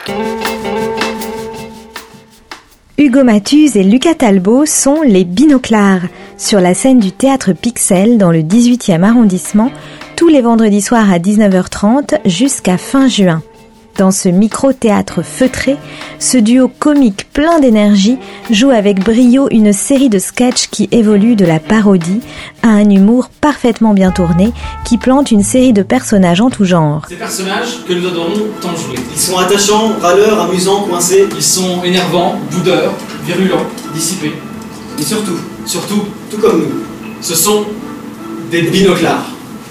Hugo Mathues et Lucas Talbot sont les Binoclars, sur la scène du Théâtre Pixel dans le 18e arrondissement, tous les vendredis soirs à 19h30 jusqu'à fin juin. Dans ce micro-théâtre feutré, ce duo comique plein d'énergie joue avec brio une série de sketchs qui évoluent de la parodie à un humour parfaitement bien tourné qui plante une série de personnages en tout genre. Ces personnages que nous adorons tant jouer. Ils sont attachants, râleurs, amusants, coincés. Ils sont énervants, boudeurs, virulents, dissipés. Et surtout, tout comme nous, ce sont des binoclars.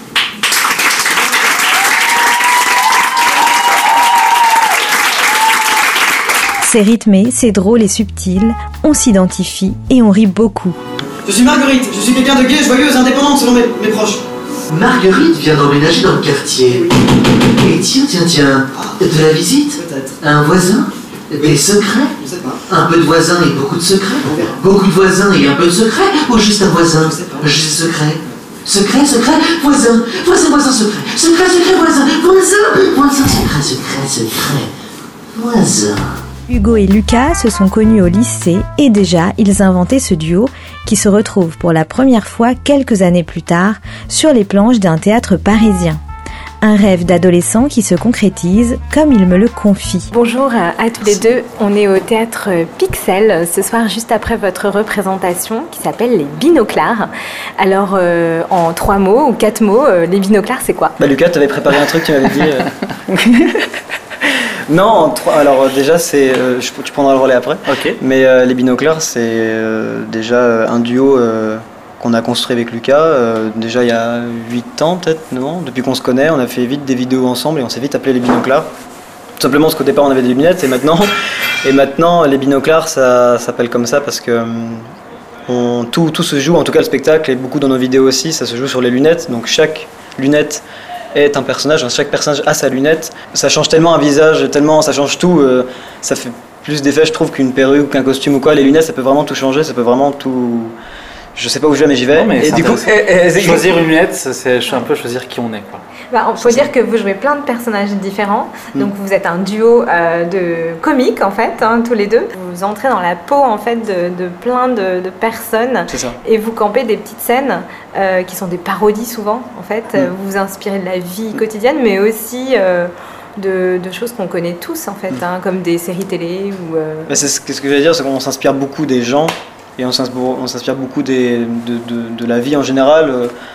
C'est rythmé, c'est drôle et subtil, on s'identifie et on rit beaucoup. Je suis Marguerite, je suis quelqu'un de gai, joyeuse, indépendante selon mes proches. Marguerite vient d'emménager dans le quartier. Et tiens, de la visite? Peut-être. Un voisin? Des secrets? Je sais pas. Un peu de voisins et beaucoup de secrets? Beaucoup de voisins et un peu de secrets? Ou juste un voisin? Je sais pas. Juste secret? Secret, voisin, secret. Secret, voisin, secret. Voisin. Hugo et Lucas se sont connus au lycée et déjà ils inventaient ce duo qui se retrouve pour la première fois quelques années plus tard sur les planches d'un théâtre parisien. Un rêve d'adolescent qui se concrétise comme il me le confie. Bonjour à tous les deux, on est au théâtre Pixel ce soir juste après votre représentation qui s'appelle les Binoclars. Alors en 3 mots ou 4 mots, les Binoclars c'est quoi? Lucas, tu avais préparé un truc, tu m'avais dit... Non, alors déjà c'est, tu prendras le relais après. Ok. Mais les Binoclars c'est déjà un duo qu'on a construit avec Lucas. Déjà il y a 8 ans peut-être, non? Depuis qu'on se connaît, on a fait vite des vidéos ensemble et on s'est vite appelé les Binoclars. Tout simplement parce qu'au départ on avait des lunettes et maintenant les Binoclars ça s'appelle comme ça parce que tout se joue, en tout cas le spectacle et beaucoup dans nos vidéos aussi, ça se joue sur les lunettes. Donc chaque lunette est un personnage, chaque personnage a sa lunette. Ça change tellement un visage, tellement ça change tout, ça fait plus d'effet je trouve qu'une perruque, qu'un costume ou quoi. Les lunettes ça peut vraiment tout changer, ça peut vraiment tout... Je sais pas où je vais mais j'y vais. Non, mais et du coup, choisir une lunette, c'est un peu choisir qui on est, quoi. On peut dire que vous jouez plein de personnages différents, donc vous êtes un duo de comiques en fait, tous les deux. Vous entrez dans la peau en fait de plein de personnes et vous campez des petites scènes qui sont des parodies souvent en fait. Vous vous inspirez de la vie quotidienne mais aussi de choses qu'on connaît tous en fait, comme des séries télé ou... C'est ce que j'allais dire, c'est qu'on s'inspire beaucoup des gens et on s'inspire beaucoup de la vie en général.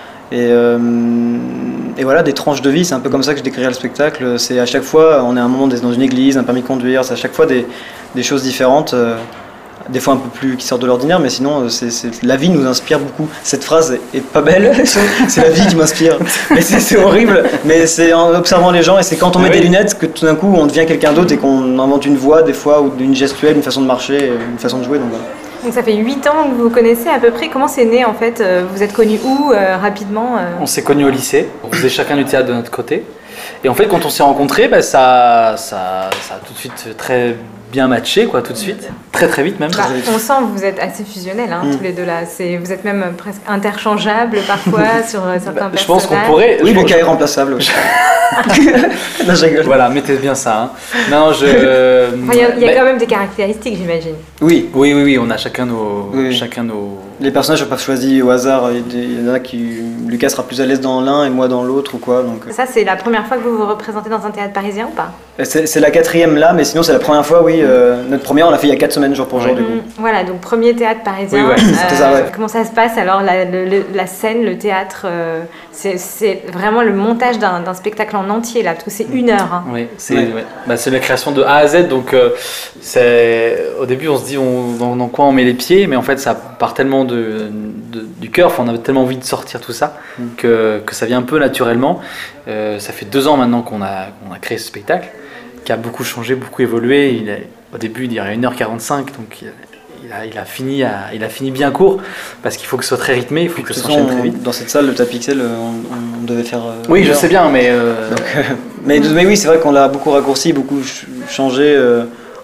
Et voilà, des tranches de vie, c'est un peu comme ça que je décrirais le spectacle. C'est à chaque fois, on est à un moment dans une église, un permis de conduire, c'est à chaque fois des choses différentes, des fois un peu plus qui sortent de l'ordinaire, mais sinon la vie nous inspire beaucoup. Cette phrase est pas belle, c'est la vie qui m'inspire, mais c'est horrible, mais c'est en observant les gens et c'est quand on met des lunettes que tout d'un coup on devient quelqu'un d'autre et qu'on invente une voix des fois ou une gestuelle, une façon de marcher, une façon de jouer, donc voilà. Donc ça fait 8 ans que vous vous connaissez à peu près. Comment c'est né en fait? Vous êtes connus où rapidement? On s'est connus au lycée, on faisait chacun du théâtre de notre côté. Et en fait quand on s'est rencontrés, ça a tout de suite très bien matché, quoi, tout de suite. Très très vite même. On sent que vous êtes assez fusionnels tous les deux là. Vous êtes même presque interchangeables parfois sur certains personnages. Je pense qu'on pourrait... Oui, Lucas est remplaçable. Non, je rigole. Voilà, mettez bien ça. Non, il y a quand même des caractéristiques, j'imagine. Oui, on a chacun nos... Les personnages ne sont pas choisis au hasard. Il y en a qui... Lucas sera plus à l'aise dans l'un et moi dans l'autre ou quoi. Donc... Ça, c'est la première fois que vous vous représentez dans un théâtre parisien ou pas? C'est la 4e là, mais sinon c'est la première fois, oui. Notre première, on l'a fait il y a 4 semaines, jour pour jour, du coup. Voilà, donc premier théâtre parisien. Oui, c'était ça, ouais. Comment ça se passe alors, la scène, le théâtre c'est vraiment le montage d'un spectacle en entier, là, parce que c'est 1 heure. Oui, c'est la création de A à Z, donc au début on se dit dans quoi on met les pieds, mais en fait ça part tellement du cœur, on avait tellement envie de sortir tout ça que ça vient un peu naturellement. Ça fait 2 ans maintenant qu'on a créé ce spectacle, qui a beaucoup changé, beaucoup évolué. Au début il y avait 1h45, donc il a fini bien court, parce qu'il faut que ce soit très rythmé, il faut que ça s'enchaîne très vite. Dans cette salle, le Théâtre Pixel, on devait faire... oui, je sais bien, mais... mais oui, c'est vrai qu'on l'a beaucoup raccourci, beaucoup changé.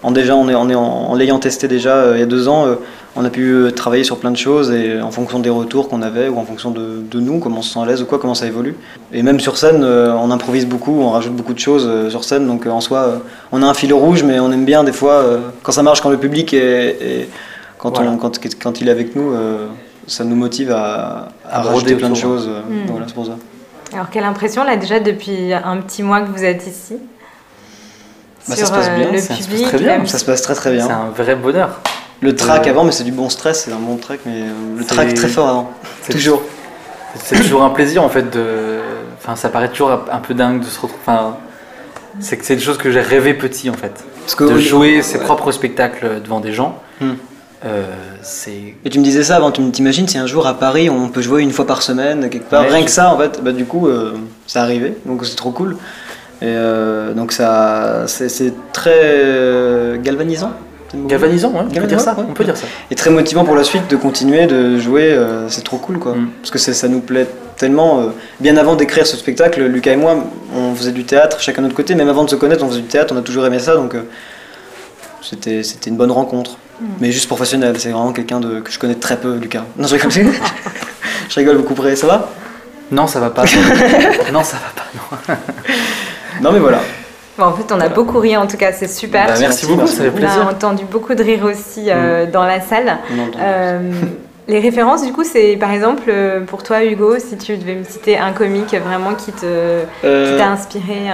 en l'ayant testé déjà il y a 2 ans, on a pu travailler sur plein de choses et en fonction des retours qu'on avait ou en fonction de nous, comment on se sent à l'aise ou quoi, comment ça évolue. Et même sur scène, on improvise beaucoup, on rajoute beaucoup de choses sur scène, donc en soi, on a un fil rouge, mais on aime bien des fois, quand ça marche, quand le public quand il est avec nous, ça nous motive à rajouter plein de choses. Voilà, c'est pour ça. Alors, quelle impression, là, déjà, depuis un petit mois que vous êtes ici ça se passe bien, ça se passe très bien. Ça se passe très très bien. C'est un vrai bonheur. Le track avant, mais c'est du bon stress, c'est un bon track, mais le track très fort avant. Toujours. C'est toujours un plaisir en fait Enfin, ça paraît toujours un peu dingue de se retrouver. Enfin, c'est une chose que j'ai rêvé petit en fait. De jouer ses propres spectacles devant des gens. Et tu me disais ça avant, tu t'imagines si un jour à Paris on peut jouer une fois par semaine quelque part, rien que ça en fait, du coup c'est arrivé, donc c'est trop cool. Et donc ça c'est très galvanisant. Galvanisant, ouais, on peut dire ça. On peut dire ça. Et très motivant pour la suite de continuer de jouer, c'est trop cool quoi. Parce que ça nous plaît tellement. Bien avant d'écrire ce spectacle, Lucas et moi, on faisait du théâtre chacun de notre côté, même avant de se connaître, on faisait du théâtre, on a toujours aimé ça, donc c'était une bonne rencontre. Mais juste professionnel, c'est vraiment quelqu'un que je connais très peu, Lucas. Non, je rigole. Je rigole beaucoup près, ça va ? Non, ça va pas. Non, ça va pas, non. Non, mais voilà. Bon, en fait, on a beaucoup ri, en tout cas, c'est super. Merci beaucoup, ça fait plaisir. On a entendu beaucoup de rire aussi dans la salle. Les références, du coup, c'est par exemple, pour toi, Hugo, si tu devais me citer un comique vraiment qui t'a inspiré.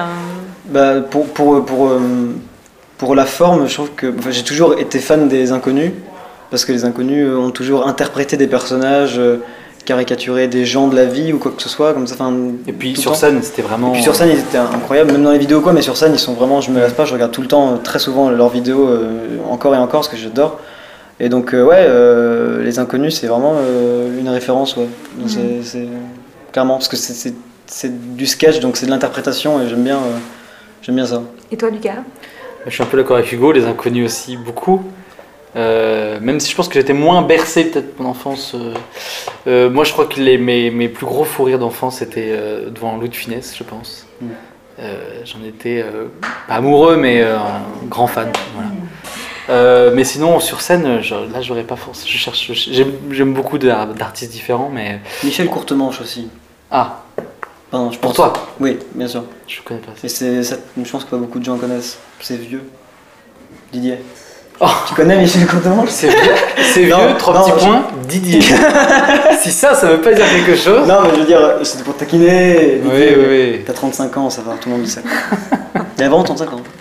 Pour la forme, je trouve que j'ai toujours été fan des Inconnus, parce que les Inconnus ont toujours interprété des personnages, caricaturé des gens de la vie ou quoi que ce soit, comme ça. Et puis sur scène, c'était vraiment. Et puis sur scène, ils étaient incroyables, même dans les vidéos quoi, mais sur scène, ils sont vraiment. Je me lasse pas, je regarde tout le temps, très souvent leurs vidéos, encore et encore, parce que j'adore. Et donc les Inconnus, c'est vraiment une référence, ouais. Donc, c'est clairement, parce que c'est du sketch, donc c'est de l'interprétation, et j'aime bien ça. Et toi, Lucas ? Je suis un peu d'accord avec Hugo, les Inconnus aussi, beaucoup. Même si je pense que j'étais moins bercé peut-être mon enfance. Moi je crois que mes plus gros fous rires d'enfance c'était devant Louis de Funès, je pense. J'en étais pas amoureux mais un grand fan. Voilà. Mais sinon sur scène, là j'aurais pas force. J'aime beaucoup d'artistes différents, mais. Michel Courtemanche aussi. Ah. Pardon, pour toi ? Oui, bien sûr. Je connais pas. Et je pense que pas beaucoup de gens connaissent. C'est vieux. Didier. Oh. Tu connais Michel Courtemanche ? C'est vieux, 3 petits points, Didier. Si ça veut pas dire quelque chose. Non, mais je veux dire, c'était pour taquiner. Didier, oui. T'as 35 ans, ça va, tout le monde le sait. Il a vraiment 35 ans.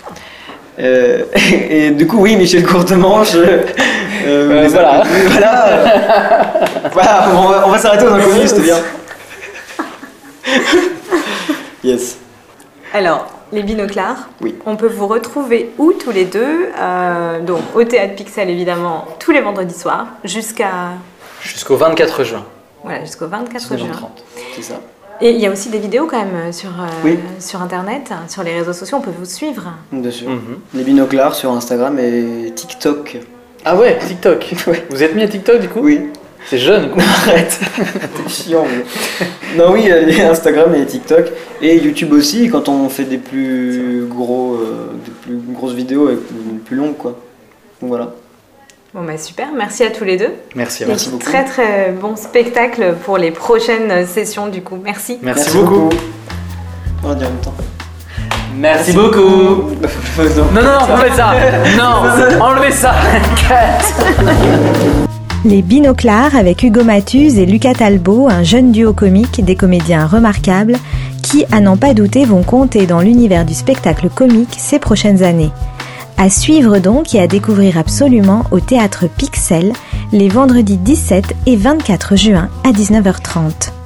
Et du coup, oui, Michel Courtemanche. Voilà. Voilà, on va s'arrêter aux Inconnus, c'était bien. Yes. Alors, les Binoclars, oui. On peut vous retrouver où tous les deux donc au Théâtre Pixel évidemment tous les vendredis soirs jusqu'au 24 juin. Voilà, jusqu'au 24 juin. 30. C'est ça. Et il y a aussi des vidéos quand même sur internet, sur les réseaux sociaux, on peut vous suivre. Bien sûr. Les Binoclars sur Instagram et TikTok. Ah ouais, TikTok. Ouais. Vous êtes mis à TikTok du coup ? Oui. C'est jeune quoi. Arrête. T'es chiant. Mais... Non, oui, il y a Instagram et TikTok et YouTube aussi quand on fait des plus grosses vidéos et plus longues quoi. Donc voilà. Bon bah super, merci à tous les deux. Merci beaucoup. Très très bon spectacle pour les prochaines sessions du coup. Merci. Merci beaucoup. On va dire en même temps. Merci beaucoup. Non, enlevez ça. Non, enlevez ça. Les Binoclars avec Hugo Mathuze et Lucas Talbot, un jeune duo comique, des comédiens remarquables qui, à n'en pas douter, vont compter dans l'univers du spectacle comique ces prochaines années. À suivre donc et à découvrir absolument au Théâtre Pixel les vendredis 17 et 24 juin à 19h30.